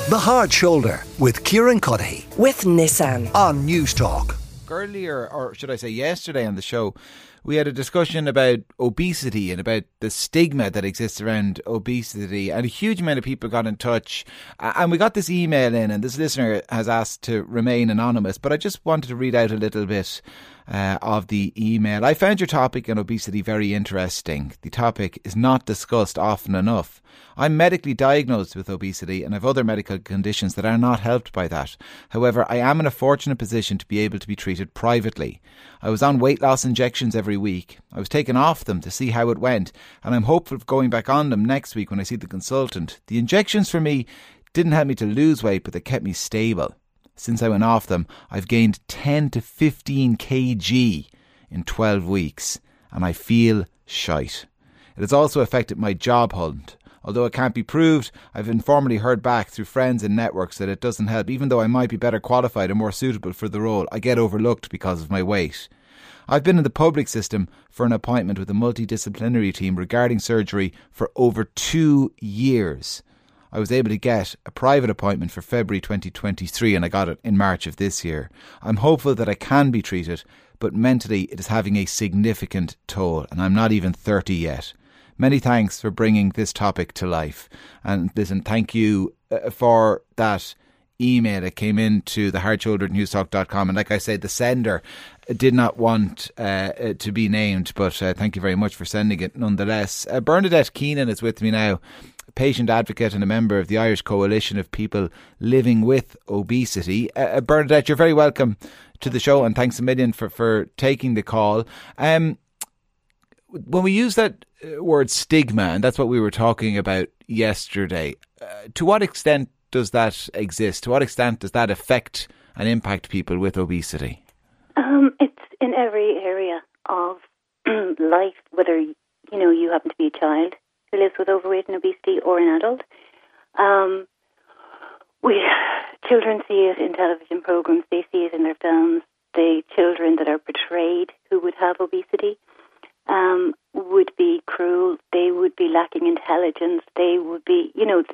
The Hard Shoulder with Kieran Cuddihy with Nissan on News Talk. Earlier, or should I say yesterday on the show, we had a discussion about obesity and about the stigma that exists around obesity, and a huge amount of people got in touch, and we got this email in, and this listener has asked to remain anonymous, but I just wanted to read out a little bit of the email. I found your topic on obesity very interesting. The topic is not discussed often enough. I'm medically diagnosed with obesity and have other medical conditions that are not helped by that. However, I am in a fortunate position to be able to be treated privately. I was on weight loss injections every week. I was taken off them to see how it went, and I'm hopeful of going back on them next week when I see the consultant. The injections for me didn't help me to lose weight, but they kept me stable. Since I went off them, I've gained 10 to 15 kg in 12 weeks, and I feel shite. It has also affected my job hunt. Although it can't be proved, I've informally heard back through friends and networks that it doesn't help. Even though I might be better qualified and more suitable for the role, I get overlooked because of my weight. I've been in the public system for an appointment with a multidisciplinary team regarding surgery for over 2 years. I was able to get a private appointment for February 2023 and I got it in March of this year. I'm hopeful that I can be treated, but mentally it is having a significant toll, and I'm not even 30 yet. Many thanks for bringing this topic to life. And listen, thank you for that email that came into thehardshoulder@newstalk.com. And like I said, the sender did not want to be named, but thank you very much for sending it nonetheless. Bernadette Keenan is with me now, a patient advocate and a member of the Irish Coalition of People Living with Obesity. Bernadette, you're very welcome to the show, and thanks a million for taking the call. When we use that word stigma, and that's what we were talking about yesterday, to what extent does that exist? To what extent does that affect and impact people with obesity? It's in every area of life, whether you happen to be a child who lives with overweight and obesity or an adult. Children see it in television programs, they see it in their films. The children that are portrayed who would have obesity would be cruel, they would be lacking intelligence, they would be,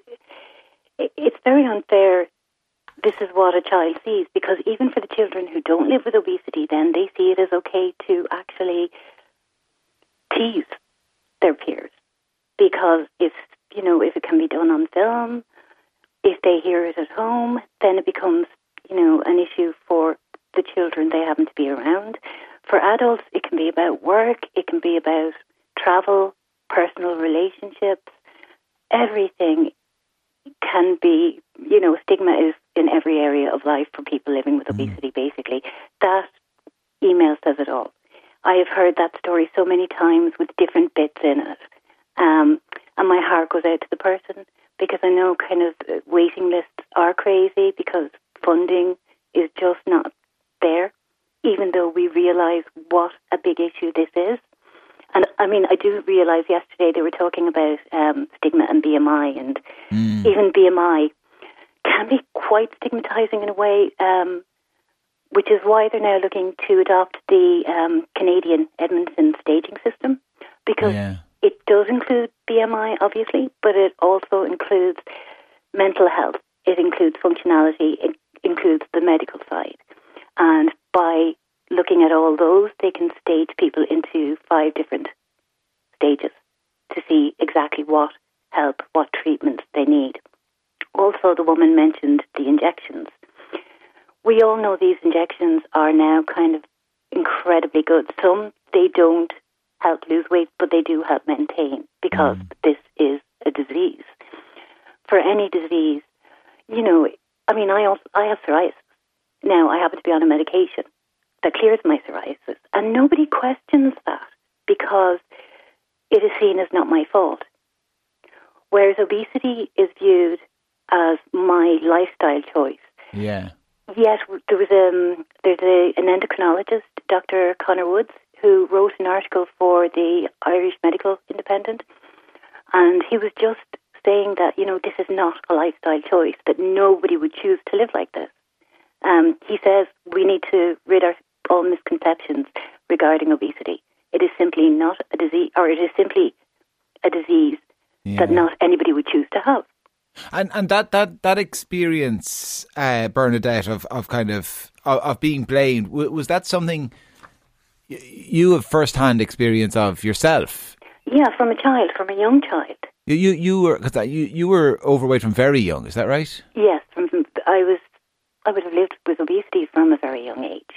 it's very unfair. This is what a child sees, because even for the children who don't live with obesity, then they see it as okay to actually tease their peers. Because if it can be done on film, if they hear it at home, then it becomes, an issue for the children they happen to be around. For adults, it can be about work, it can be about travel, personal relationships. Everything can be, stigma is in every area of life for people living with obesity, basically. That email says it all. I have heard that story so many times with different bits in it. And my heart goes out to the person, because I know kind of waiting lists are crazy because funding is just not there, even though we realise what a big issue this is. And I do realise yesterday they were talking about stigma and BMI, and even BMI can be quite stigmatising in a way, which is why they're now looking to adopt the Canadian Edmonton staging system, because it does include BMI, obviously, but it also includes mental health. It includes functionality. It includes the medical side. And by looking at all those, they can stage people into 5 different stages to see exactly what help, what treatment they need. Also, the woman mentioned the injections. We all know these injections are now kind of incredibly good. Some, they don't help lose weight, but they do help maintain, because this is a disease. For any disease, I have psoriasis. Now, I happen to be on a medication that clears my psoriasis, and nobody questions that because it is seen as not my fault. Whereas obesity is viewed as my lifestyle choice. Yeah. Yet there's an endocrinologist, Dr. Conor Woods, who wrote an article for the Irish Medical Independent, and he was just saying that, this is not a lifestyle choice, that nobody would choose to live like this. He says we need to rid all misconceptions regarding obesity. It is simply not a disease, or it is simply a disease that not anybody would choose to have. And that experience, Bernadette, of being blamed, was that something you have first-hand experience of yourself? Yeah, from a young child. You were overweight from very young, is that right? Yes, I would have lived with obesity from a very young age.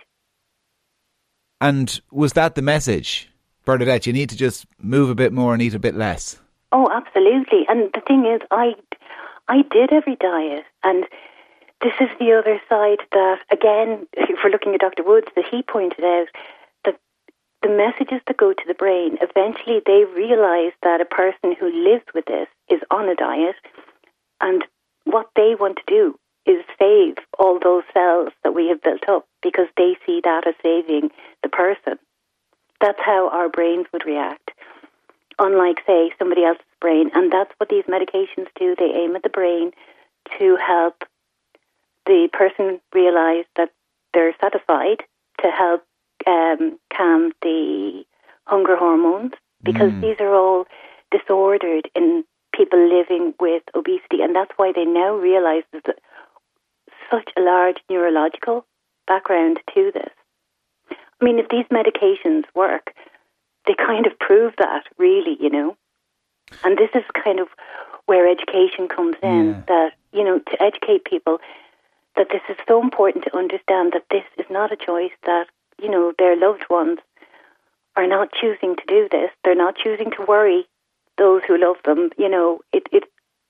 And was that the message, Bernadette? You need to just move a bit more and eat a bit less. Oh, absolutely. And the thing is, I did every diet, and this is the other side that, again, if we're looking at Dr. Woods, that he pointed out that the messages that go to the brain, eventually they realise that a person who lives with this is on a diet, and what they want to do is save all those cells that we have built up, because they see that as saving the person. That's how our brains would react, unlike, say, somebody else's brain. And that's what these medications do. They aim at the brain to help the person realize that they're satisfied, to help calm the hunger hormones, because these are all disordered in people living with obesity. And that's why they now realize there's such a large neurological background to this. I mean, if these medications work, they kind of prove that, really, you know. And this is kind of where education comes in, that, you know, to educate people that this is so important to understand that this is not a choice, that, you know, their loved ones are not choosing to do this. They're not choosing to worry those who love them. You know, it's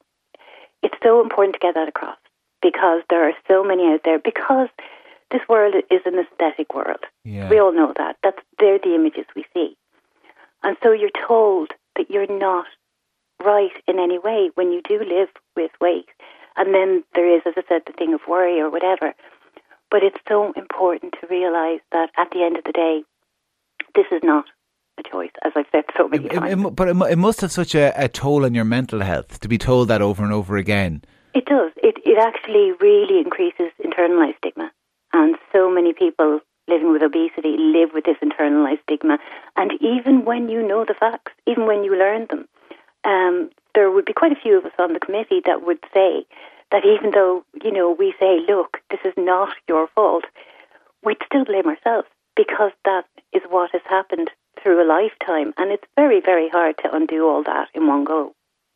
so important to get that across, because there are so many out there, because this world is an aesthetic world. Yeah. We all know that. They're the images we see. And so you're told that you're not right in any way when you do live with weight. And then there is, as I said, the thing of worry or whatever. But it's so important to realise that at the end of the day, this is not a choice, as I've said so many times. But it must have such a toll on your mental health to be told that over and over again. It does. It actually really increases internalized stigma. And so many people living with obesity live with this internalized stigma. And even when you know the facts, even when you learn them, there would be quite a few of us on the committee that would say that even though, you know, we say, look, this is not your fault, we'd still blame ourselves, because that is what has happened through a lifetime. And it's very, very hard to undo all that in one go.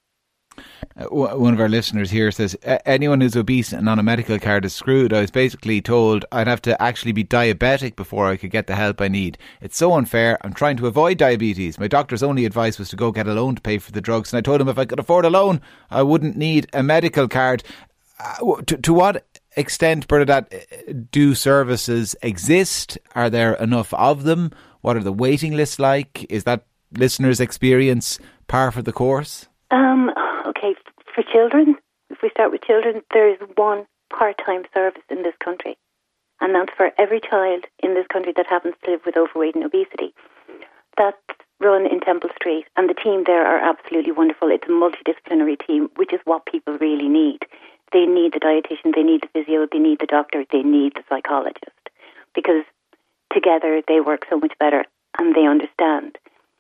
One of our listeners here says, anyone who's obese and on a medical card is screwed. I was basically told I'd have to actually be diabetic before I could get the help I need. It's so unfair. I'm trying to avoid diabetes. My doctor's only advice was to go get a loan to pay for the drugs, and I told him if I could afford a loan, I wouldn't need a medical card. To what extent, Bernadette, do services exist? Are there enough of them? What are the waiting lists like? Is that listener's experience par for the course? Okay, for children, if we start with children, there is one part-time service in this country, and that's for every child in this country that happens to live with overweight and obesity. That's run in Temple Street, and the team there are absolutely wonderful. It's a multidisciplinary team, which is what people really need. They need the dietitian, they need the physio, they need the doctor, they need the psychologist, because together they work so much better and they understand.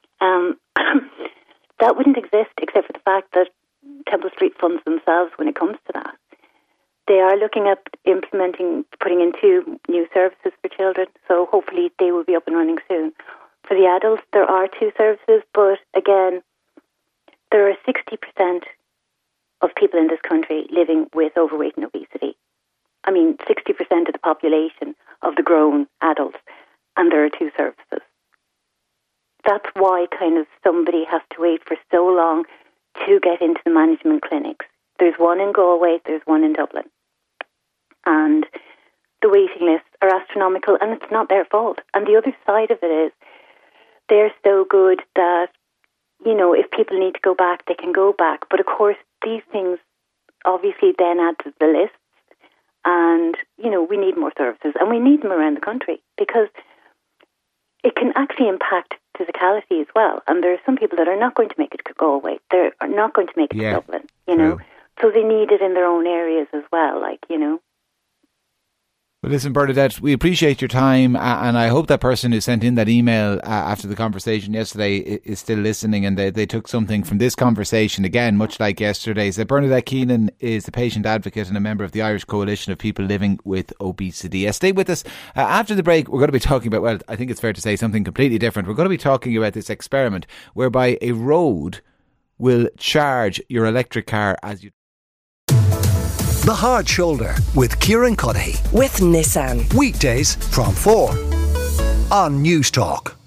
That wouldn't exist except for the fact that Temple Street funds themselves when it comes to that. They are looking at putting in 2 new services for children, so hopefully they will be up and running soon. For the adults, there are 2 services, but again, there are 60% of people in this country living with overweight and obesity. I mean, 60% of the population of the grown adults, and there are 2 services. That's why kind of somebody has to wait for so long to get into the management clinics. There's one in Galway, there's one in Dublin. And the waiting lists are astronomical, and it's not their fault. And the other side of it is they're so good that, you know, if people need to go back, they can go back. But of course, these things obviously then add to the lists. And, you know, we need more services, and we need them around the country, because it can actually impact physicality as well. And there are some people that are not going to make it to Galway. They are not going to make it to Dublin, you know. So they need it in their own areas as well, like, you know. Well, listen, Bernadette, we appreciate your time, and I hope that person who sent in that email after the conversation yesterday is still listening, and they took something from this conversation, again, much like yesterday's. Bernadette Keenan is the patient advocate and a member of the Irish Coalition of People Living with Obesity. Stay with us. After the break, we're going to be talking about, well, I think it's fair to say something completely different. We're going to be talking about this experiment whereby a road will charge your electric car as you... The Hard Shoulder with Kieran Cuddihy. With Nissan. Weekdays from 4 on News Talk.